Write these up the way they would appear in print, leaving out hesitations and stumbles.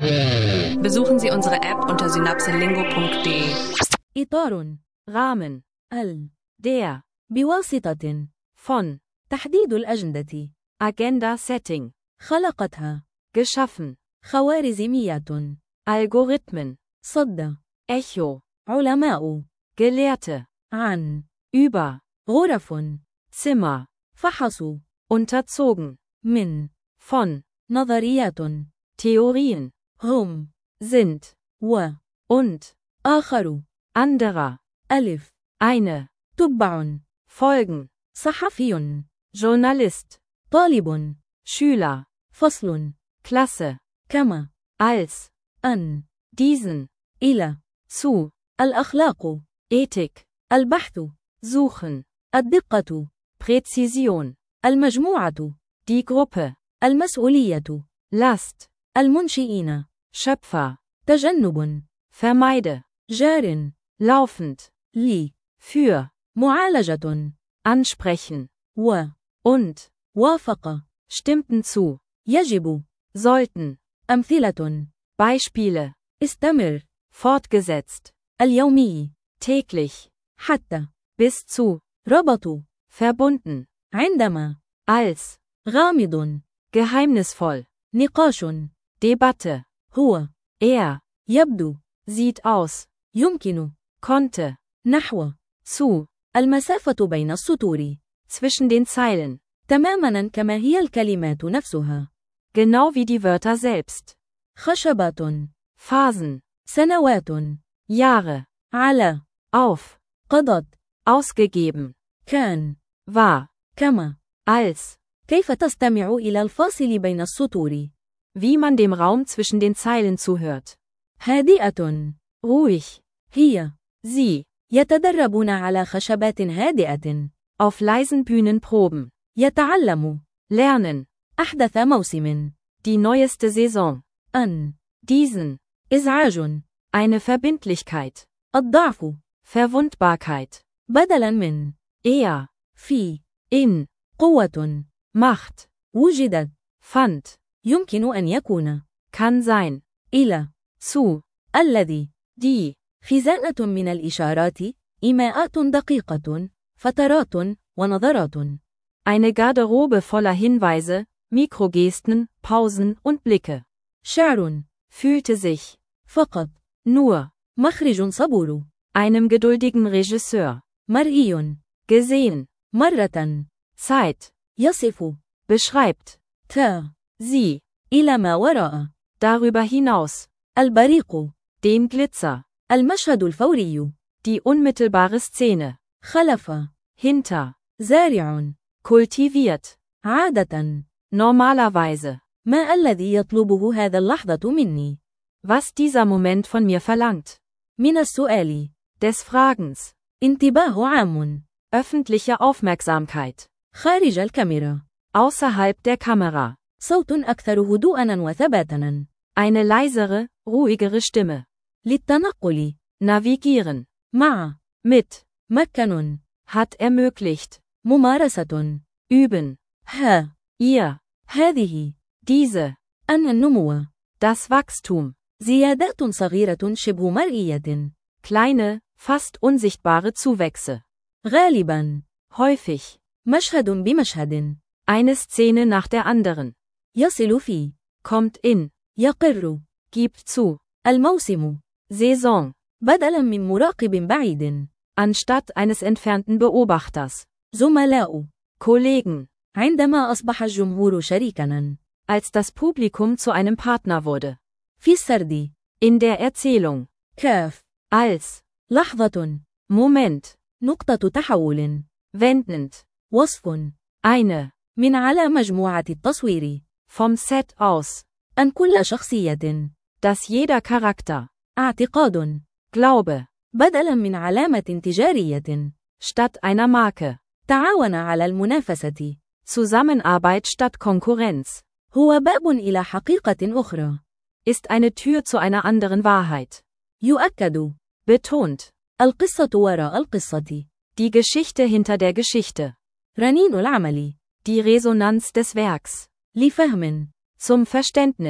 Besuchen Sie unsere App unter synapselingo.de. إطار Rahmen, der, بواسطة von, تحديد الأجندة Agenda Setting, خلقتها geschaffen, خوارزمية Algorithmen, صد Echo, علماء Gelehrte, عن über, غرف Zimmer, فحصوا unterzogen, من von, نظريات Theorien, هم sind, und, آخر anderer, ألف eine, تبع folgen, صحفي Journalist, طالب Schüler, فصل Klasse, كما als, أن diesen, إلى zu, الأخلاق Ethik, البحث suchen, الدقة Präzision, المجموعة die Gruppe, المسؤولية Last, المنشئين Schöpfer, تجنب vermeide, جار laufend, لي für, معالجة ansprechen, und وافق stimmten zu, يجب sollten, أمثلة Beispiele, استمر fortgesetzt, اليومي täglich, حتى bis zu, ربط verbunden, عندما als, غامض geheimnisvoll, نقاش Debatte, هو يبدو sieht aus, يمكن konnte, نحو zu, المسافة بين السطور zwischen den Zeilen, تماماً كما هي الكلمات نفسها genau wie die Wörter selbst, خشبات Phasen, سنوات Jahre, على auf, قضت ausgegeben, كان war, كما als, كيف تستمع إلى الفاصل بين السطور wie man dem Raum zwischen den Zeilen zuhört, هادئة ruhig, هي sie, يتدربون على خشبات هادئة auf leisen Bühnen proben, يتعلم lernen, أحدث موسم die neueste Saison, أن diesen, إزعاج eine Verbindlichkeit, الضعف Verwundbarkeit, بدلاً من eher, في in, قوة Macht, وجدت fand, يمكن أن يكون kann sein, إلى zu, الذي die, خزانة من الإشارات إيماءات دقيقة فترات ونظرات eine Garderobe voller Hinweise, Mikrogesten, Pausen und Blicke, شعر fühlte sich, فقط nur, مخرج صبور einem geduldigen Regisseur, مرئي gesehen, مرة Zeit, يصف beschreibt, تا sie, إلى ما وراء darüber hinaus, البريق den Glitzer, المشهد الفوري die unmittelbare Szene, خلف hinter, زارع kultiviert, عادة normalerweise, ما الذي يطلبه هذا اللحظة مني was dieser Moment von mir verlangt, من السؤال des Fragens, انتباه عام öffentliche Aufmerksamkeit, خارج الكاميرا außerhalb der Kamera, صوت أكثر هدوءا وثباتا eine leisere, ruhigere Stimme, للتنقل navigieren, مع mit, مكن hat ermöglicht, ممارسة üben, ها ihr, هذه diese, أن النمو das Wachstum, زيادات صغيرة شبه مرئية kleine, fast unsichtbare Zuwächse, غالبا häufig, مشهد بمشهد eine Szene nach der anderen, يصل في kommt in, يقر gibt zu, الموسم Saison, بدلا من مراقب بعيد anstatt eines entfernten Beobachters, زملاء Kollegen, عندما أصبح الجمهور شريكنا als das Publikum zu einem Partner wurde, في السرد in der Erzählung, كاف als, لحظة Moment, نقطة تحول wendend, وصف eine, من على مجموعة التصوير vom Set aus, أن كل شخصية dass jeder Charakter, اعتقاد Glaube, بدلا من علامة تجارية statt einer Marke, تعاون على المنافسة Zusammenarbeit statt Konkurrenz, هو باب إلى حقيقة أخرى ist eine Tür zu einer anderen Wahrheit, يؤكد betont, القصة وراء القصة die Geschichte hinter der Geschichte, رنين العمل die Resonanz des Werks, لفهم zum Verständnis,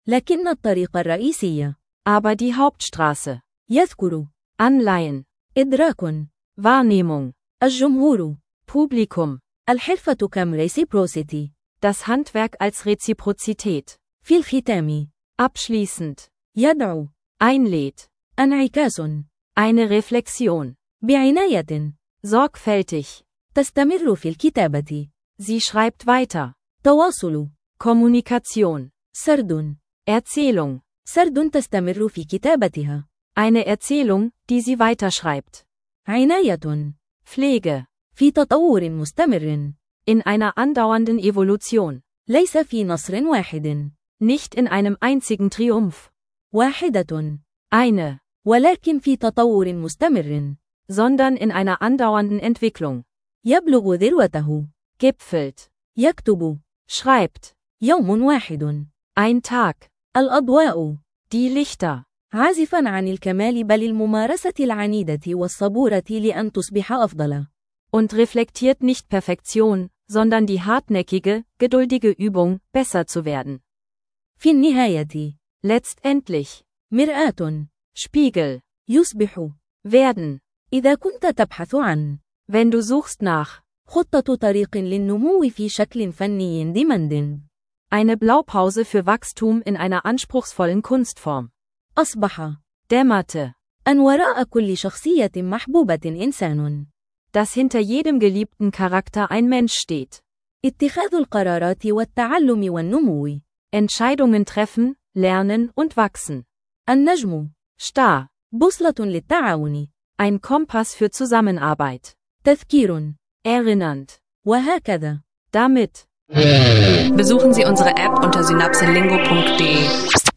لكن الطريق الرئيسية. Aber die Hauptstraße. يذكر. Anleihen. إدراك. Wahrnehmung. الجمهور. Publikum. الحرفة كم reciprocity. Das Handwerk als Reziprozität. في الختام. Abschließend. يدعو. Einlädt. انعكاس. Eine Reflexion. بعناية. Sorgfältig. تستمر في الكتابة. Sie schreibt weiter. تواصل. Kommunikation. سرد. Erzählung. سرد تستمر في كتابتها. Eine Erzählung, die sie weiterschreibt. عناية. Pflege. في تطور مستمر. In einer andauernden Evolution. ليس في نصر واحد. Nicht in einem einzigen Triumph. واحدة. Eine. ولكن في تطور مستمر. Sondern in einer andauernden Entwicklung. يبلغ ذروته. Gipfelt. يكتب. Schreibt. يوم واحد. Ein Tag. الأضواء. Die Lichter. عازفا عن الكمال بل الممارسة العنيدة والصبورة لأن تصبح أفضل. Und reflektiert nicht Perfektion, sondern die hartnäckige, geduldige Übung, besser zu werden. في النهاية. Letztendlich. مرآة. Spiegel. يصبح. Werden. إذا كنت تبحث عن. Wenn du suchst nach. خطة طريق للنمو في شكل فني demanding. Eine Blaupause für Wachstum in einer anspruchsvollen Kunstform. أصبح. Dämmerte. أن وراء كل شخصية محبوبة إنسان. Dass hinter jedem geliebten Charakter ein Mensch steht. اتخاذ القرارات والتعلم والنمو. Entscheidungen treffen, lernen und wachsen. النجم. Star. بوصلة للتعاون. Ein Kompass für Zusammenarbeit. تذكير. Erinnernd. وهكذا. Damit. Besuchen Sie unsere App unter synapselingo.de.